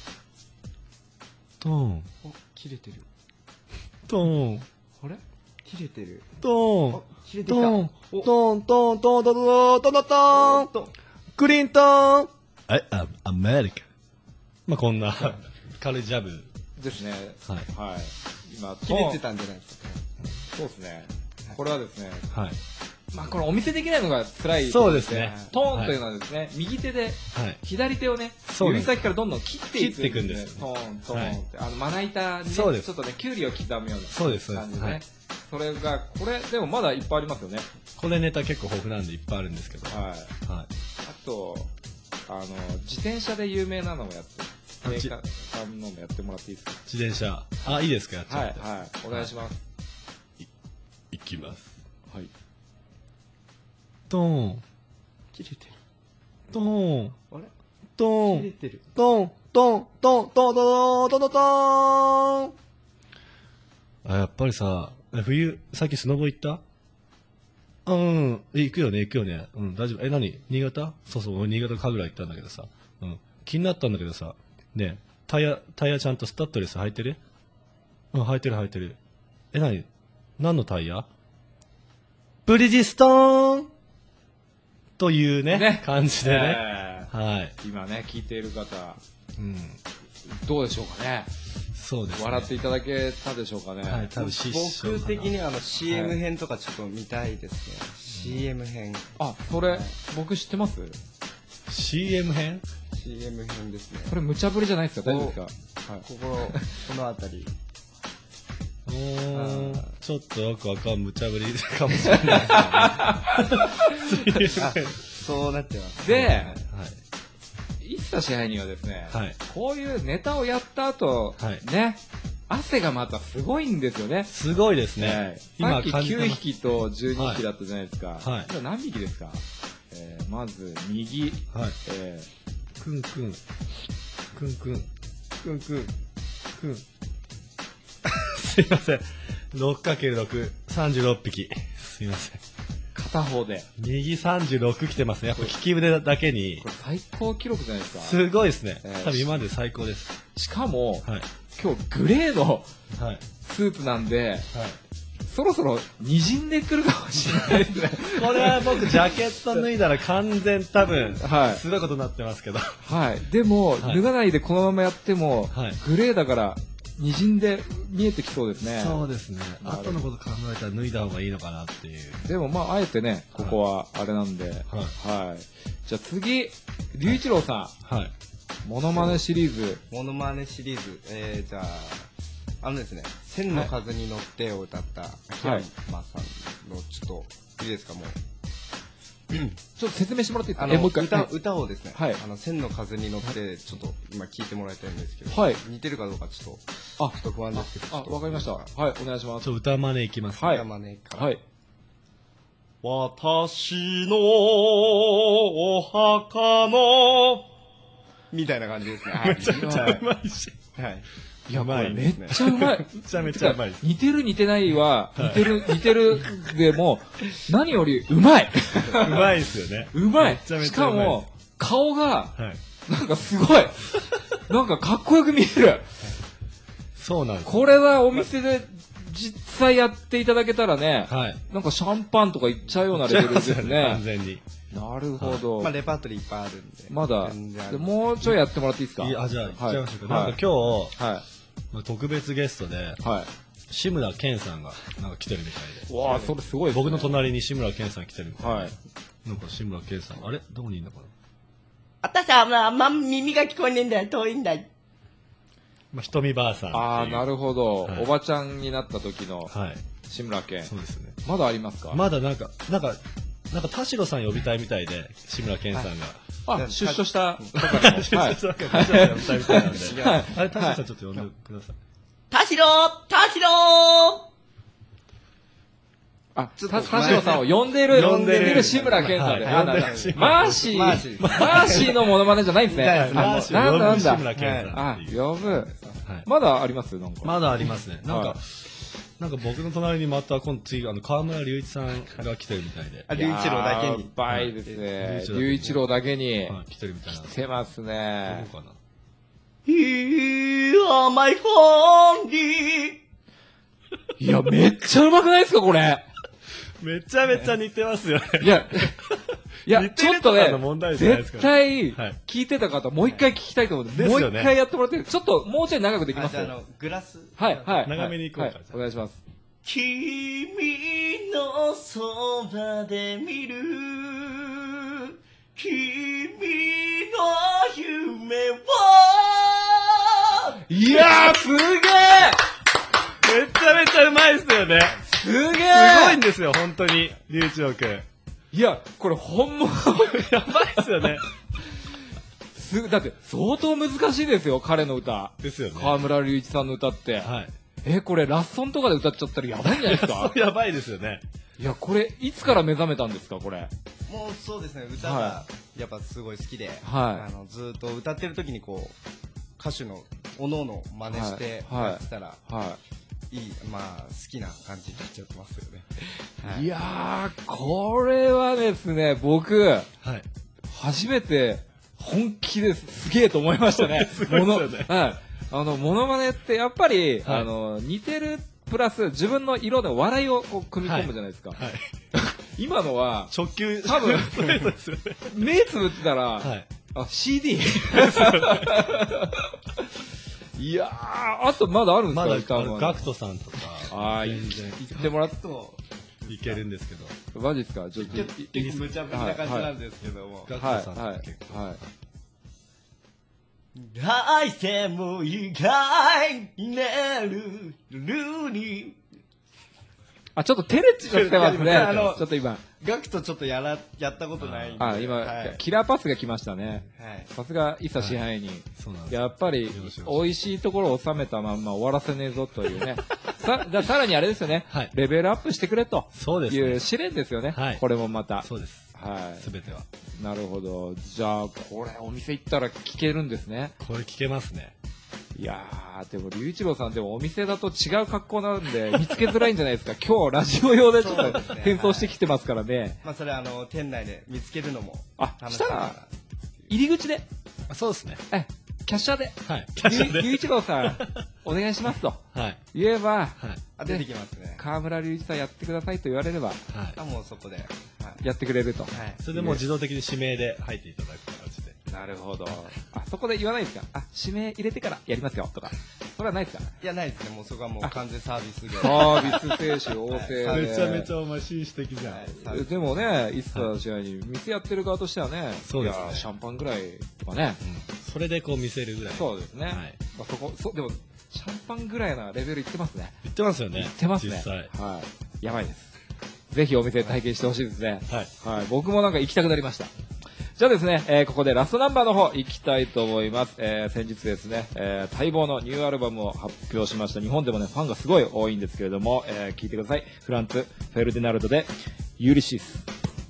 トーン。 お、切れてる。 トーン。 あれ切れてる。 トーン。 あ、切れてきた。 トーン。トーン、トーン、トーン、トーン、トーン、トーン、トーン、トーン、クリントン。え、あ、アメリカ。まあ、こんな、軽いジャブ。 ですね。 はい。 はい。今、 切れてたんじゃないですか。 そうですね。これはですね、 はい。 まあ、これお見せできないのが辛い、 そうですね。 トーンというのはですね、はい、右手で、左手をね、指先からどんどん切っていくんです、ね。切っていくんです。トーン、トーンって。はい、あの、まな板にね、ちょっとね、キュウリを刻むようなそうです感じでね。 はい、 それが、これ、でもまだいっぱいありますよね。 これネタ結構豊富なんでいっぱいあるんですけど。はい。はい。 あと、あの、自転車で有名なのもやって、メーカーさんのもやってもらっていいですか。 自転車。あ、いいですか、やっちゃって。 はい、はい。お願いします。 い、いきます。 はい。 トーン。 切れてる。 トーン。 あれトーン。 切れてる。 トーン。 トン、トン、トン、トン、トン、トン、トン。 あ、やっぱりさ、冬、さっきスノボ行ったうん、行くよね、行くよね。うん、大丈夫。え、何新潟そうそう、新潟かぐらい行ったんだけどさ。うん。気になったんだけどさ、ね、タイヤ、タイヤちゃんとスタッドレス履いてるうん、履いてる履いてる。え、何何のタイヤブリヂストーンというね、 ね感じでね。 えーはい。 今ね、聞いている方、 うん。 どうでしょうかね。 そうですね。 笑っていただけたでしょうかね。 はい、多分失笑かな僕的にはあの シーエム 編とかちょっと見たいですね。シーエム 編。 あ、それ、僕知ってます？ シーエム 編シーエム 編ですね。 それ無茶ぶりじゃないですか？大丈夫ですか？はい。 ここ、このあたり。 うーん、ちょっとよくわかん無茶ぶりかもしれないですね。 そうなってます。 で、 はい。 生田支配人はですね、 はいこういうネタをやった後、 はいね、汗がまたすごいんですよね。 すごいですね。 はいさっききゅうひきとじゅうにひきだったじゃないですか。 はい今何匹ですか？えーまず右、 はい。 えくんくん。くんくん。くんくん。くん。すいません。ろくかけるろく、さんじゅうろっぴき。すいません。 ー片方で。 右さんじゅうろく来てますね。やっぱ利き腕だけにこ。れ最高記録じゃないですか。 すごいですねえー。 多分今まで最高です。 しかも、 はい。 今日グレーのはい。 スーツなんで、 はい。 そろそろ滲んでくるかもしれないですね。 これは僕、ジャケット脱いだら完全多分、 はいすごいことになってますけど。 はい。でも、 はい脱がないでこのままやっても、 はいグレーだから、滲んで見えてきそうですね。 そうですね。 なるほど後のこと考えたら脱いだ方がいいのかなっていう。 でもまあ、あえてね、ここはあれなんで、はい。 はいじゃあ次、龍一郎さん、 はい。 モノマネシリーズ。 モノマネシリーズ、えー、じゃあ、あのですね、千の風に乗ってを歌った秋山さんのちょっと、いいですか、もう。 ちょっと説明してもらっていいですか？ あのえ、もう一回。 歌はい歌をですね、 はいあの千の風に乗ってちょっと今聞いてもらいたいんですけど、 はい似てるかどうかちょっとあ、 ちょっと不安ですけど、 あ、わかりました。はい、お願いします。 ちょ、歌真似いきます。 はい山根から、 はい。 私のお墓のみたいな感じですね。はい、 めちゃめちゃうまいし。 はい。 いや、 うまいこれめっちゃうまい。 めちゃめちゃうまいです。 似てる似てないは、似てる似てるでも、何よりうまい。 うまいですよね。 うまいめちゃめしちゃうまいかも、顔が、 はい。 なんかすごい。なんかかっこよく見える。 そうなんです。 これはお店で実際やっていただけたらね、 はい。 なんかシャンパンとかいっちゃうようなレベルです完ね。 全に。 なるほど。 まあレパートリーいっぱいあるんで。 まだ、で全然あるもうちょいやってもらっていいですか？ いいあ、じゃあ、いっちゃいましょうか。 はいなんか今日、 はまあ特別ゲストで、 い。はい。 志村けんさんが、なんか来てるみたいで。 わあ、それすごいですね。 僕の隣に志村けんさん来てるみたいで。 はい。 なんか志村けんさん、あれどこにいるのかな私はあんま耳が聞こえねえんだよ、遠いんだよ。 まあ、ひとみばあさんっていう。 ああ、なるほど、 はいおばちゃんになった時のはい。 志村けん。 そうですね。 まだありますか？ まだなんか、なんか、なんか田代さん呼びたいみたいで、志村けんさんが。 あ、出所したとかの。 田はい。 代さんが田代さん呼びたいみたいなんで。 はいあれ、田代さんちょっと呼んでください。 田代田代あ、 ちょっとた田代さんを呼んでる、 呼んでる志村けんさんで。 はいあなんだ呼んでるマーシー、ママーシーーシーのモノマネじゃないんですね。 ないですマーシーなんだなんだ志村けんさんあってい、う。 呼ぶ。 はい。 まだありますなんか。 まだありますね。なんはか、なんか僕の隣にまた今度次、あの、河村隆一さんが来てるみたいで。 あ、龍一郎だけにや。ばいですね。 龍龍一郎一郎だけにはい、来てるみたいなんで。 来てますね。 どこかな Here my family いや、めっちゃうまくないですかこれ。 めちゃめちゃ似てますよね。 いや、いや、 似てちょっとねるとかの問題じゃないですか絶対はい、 聞いてた方、もう一回聞きたいと思うんで、 ですよねもう一回やってもらっていい、ちょっと、もうちょい長くできますあ、じゃあ、あの、グラス。 はい、はい。 長めに行こうかはいじゃあお願いします。 君のそばで見る君の夢はいやー、すげーめちゃめちゃうまいですよね。 すげーすごいんですよ、本当に。龍一郎くん。 いや、これ本物。 やばいですよね。 す、だって、相当難しいですよ、彼の歌。 ですよね。 河村隆一さんの歌って。 はい。 え、これ、ラッソンとかで歌っちゃったらやばいんじゃないですかやばいですよね。 いや、これ、いつから目覚めたんですか、これ。 もうそうですね、歌はがやっぱすごい好きで、 はいあのずっと歌ってる時にこう、 歌手のおのおの真似してはいやってたら、 はいいい、まあ、好きな感じになっちゃってますよね。はいいやー、これはですね、僕、 はい。 初めて本気ですすげえと思いましたね。 すごいですよねものはい。あの、モノマネってやっぱり、 はいあの、似てるプラス自分の色で笑いをこう組み込むじゃないですか。 はい。 今のは、 直球、 多分ストレートですよね。 目つぶってたら、 はい。 あ、シーディー。いやー、あとまだあるんですかまだ、 歌うのはガクトさんとか、 あー、 全然言ってもらっと、 いけるんですけど、 マジですかちょっと、 結構無茶ぶりな感じなんですけども。 ガクトはい、 さんとはいか結構、 はい。 愛せも意外になるルにあ、ちょっと照れちゃってますね。 あのちょっと今。 ガクとちょっとやら、やったことないんで。 あ、今、 はい。 キラーパスが来ましたね。 はい。 さすが、伊佐支配人。 そうなんです。 やっぱりよろし、く美味しいところを収めたまんま終わらせねえぞというね。さ、ださらにあれですよね。 はいレベルアップしてくれとそうですね。 いう試練ですよね。 はいこれもまた。 そうです。 はすべては。 い。なるほど。じゃあ、これお店行ったら聞けるんですね。 これ聞けますね。 いやー、でも、龍一郎さんでもお店だと違う格好なんで、見つけづらいんじゃないですか。今日ラジオ用でちょっとそうですね変装してきてますからね。 まあ、それあの、店内で見つけるのもあ、 楽ししたらみだな、 入り口で、 あそうですね。 え、キャッシャーで、 はい。キャッシャーで。 龍一郎さん、お願いしますとはい。 言えば、 はい。 あ、出てきますね。 河村隆一さんやってくださいと言われれば、 はい。 あ、もうそこで。はい。 やってくれると。 はい。 それでもう自動的に指名で入っていただく形で。 なるほど。あ、そこで言わないですかあ、指名入れてからやりますよとか。それはないですかいや、ないですね。もうそこはもう完全サービス業。 サービス精神旺盛はいで。 めちゃめちゃお前紳士的じゃん。 はいサービスでもね、いつか試合に店やってる側としてはね、 そうですねいやシャンパンぐらいとかね。 うん。それでこう見せるぐらい。 そうですね。 はい。 まあ、そこ、そ、でも、シャンパンぐらいなレベルいってますね。 言ってますよね。 いってますね。 実際。 はい。やばいです。ぜひお店体験してほしいですね。 はい。 はい。僕もなんか行きたくなりました。じゃあですね、えーここでラストナンバーの方行きたいと思います。えー先日ですね、えー待望のニューアルバムを発表しました。日本でもね、ファンがすごい多いんですけれども、えー聞いてください。フランツ・フェルディナルドで、ユリシス。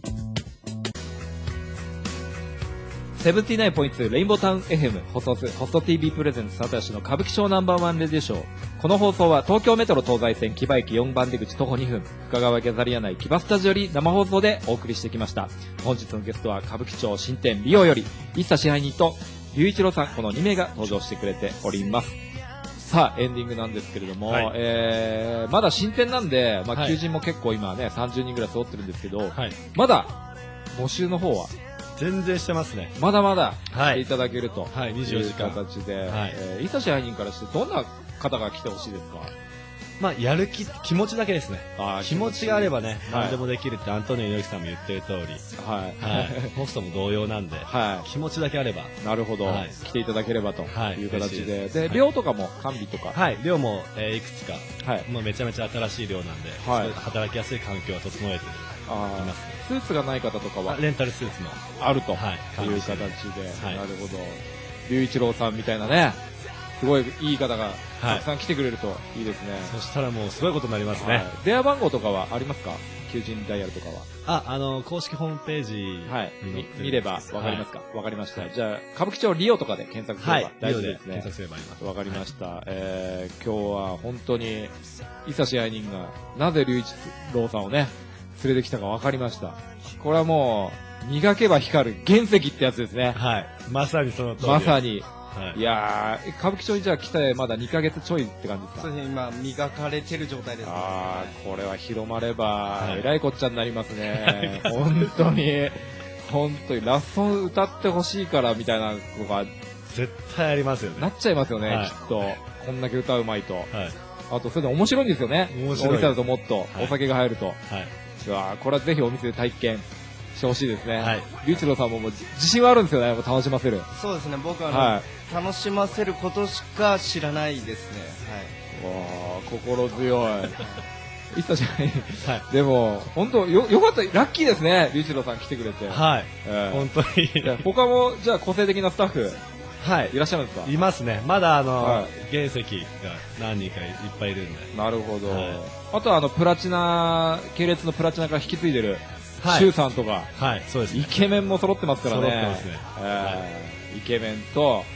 セブンティーナインポイントツー レインボータウン エフエム 放送数ホスト ティービー プレゼンツサトシの歌舞伎町ナンバーワンレディショー。この放送は東京メトロ東西線木場駅よんばん出口徒歩にふん深川ギャザリア内木場スタジオより生放送でお送りしてきました。本日のゲストは歌舞伎町新店リオより一茶支配人と龍一郎さん、このにめいが登場してくれております。さあエンディングなんですけれども、 はいえー、まだ新店なんで、まあ、 はい求人も結構今ねさんじゅうにんぐらい揃ってるんですけど、 はい。 まだ募集の方は全然してますね。 まだまだはいしていただけると、 はいにじゅうよじかんいう形で、 はいえー、伊佐支配人からしてどんな方が来てほしいですか？ まあ、やる気、気持ちだけですね。 あー気持ちがあればね、 はい何でもできるってアントニオ猪木さんも言ってる通り、 はい、 はい。ホストも同様なんで、 は気持ちだけあれば、 い、なるほど、 はい来ていただければとはいいう形で、 嬉しいで、 です寮とかも完備とか、 はい。量も、えーいくつか、 はい、 もうめちゃめちゃ新しい量なんで、 はいすごい働きやすい環境を整えてあーいますね。 スーツがない方とかはあレンタルスーツも、 あるとはいいう形で、 はいなるほど、龍一郎さんみたいなね、すごいいい方がたくさん来てくれるといいですね。 そしたらもうすごいことになりますね。 はい電話番号とかはありますか？求人ダイヤルとかは。 あ、あの、公式ホームページにはい。み載ってる見ればわかりますか？わ、かりました。じゃあ、歌舞伎町リオとかで検索すはい。 れば大丈夫リオですね検。索すればあります。 わかりました。えー、今日は本当に、伊佐支配人がなぜ龍一郎さんをね、連れてきたかわかりました。これはもう、磨けば光る原石ってやつですね。 はい。まさにその通り。 まさに。 はいいやー、歌舞伎町にじゃあ来てまだにかげつちょいって感じですか？ そうですね、今、磨かれてる状態ですね。 あー、これは広まれば、 はいえらいこっちゃになりますね。本当に、本当に、ラスソン歌ってほしいからみたいなのが絶対ありますよね。 なっちゃいますよね、 はいきっと。こんだけ歌うまいと。 はい。 あと、それで面白いんですよね。 面白いお店だともっと、 はいお酒が入ると。 はい。 うわーこれはぜひお店で体験してほしいですね。 はい龍一郎さんももう自自信はあるんですよね、もう楽しませる。 そうですね、僕はあの、 は楽しませることしか知らないですね。 わー心強い。いったじゃない。 はい。 でも、本当よ、よかった、ラッキーですね、龍一郎さん来てくれて。 はい。 ええ本当に。 いや他も、じゃあ個性的なスタッフ、 はいい。らっしゃるんですか？ いますね。まだあの、 はい原石が何人かいっぱいいるんで。 なるほど。 はいあとはあの、プラチナ、系列のプラチナから引き継いでる、 はいシュウさんとか、 はい、そうですイね。 ケメンも揃ってますからね。 揃ってますねええイケメンと、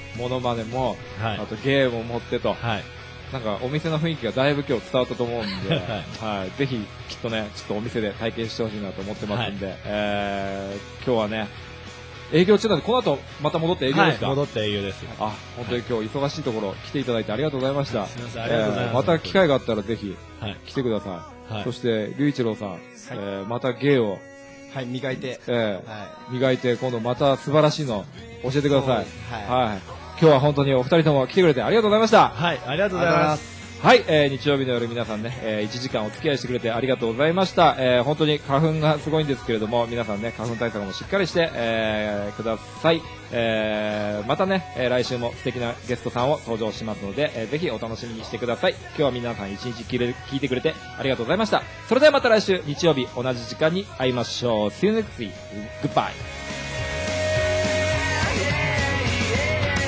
モノマネも、 はいあとゲームを持ってと、 はい。 なんかお店の雰囲気がだいぶ今日伝わったと思うんで、 はいはい、ぜひきっとね、ちょっとお店で体験してほしいなと思ってますんで、えー、今日はね、営業中なんで、この後また戻って営業ですか？ はい、戻って営業です。 あ、本当に今日忙しいところ来ていただいてありがとうございました。 すみません、ありがとうございます。 えーまた機会があったらぜひはい。 来てください。 はいそして、龍一郎さん、えーまた芸を、 はい、磨いて。 えーは磨いて、今度また素晴らしいの教えてください。 そうですはいはい。今日は本当にお二人とも来てくれてありがとうございました。 はい、ありがとうございます。 はい、えー、日曜日の夜皆さんね、えー、いちじかんお付き合いしてくれてありがとうございました。えー、本当に花粉がすごいんですけれども、皆さんね、花粉対策もしっかりして、えー、ください。えー、またね、えー、来週も素敵なゲストさんを登場しますので、えー、ぜひお楽しみにしてください。今日は皆さん一日聞いて聞いてくれてありがとうございました。それではまた来週日曜日同じ時間に会いましょう。See you next week. Goodbye.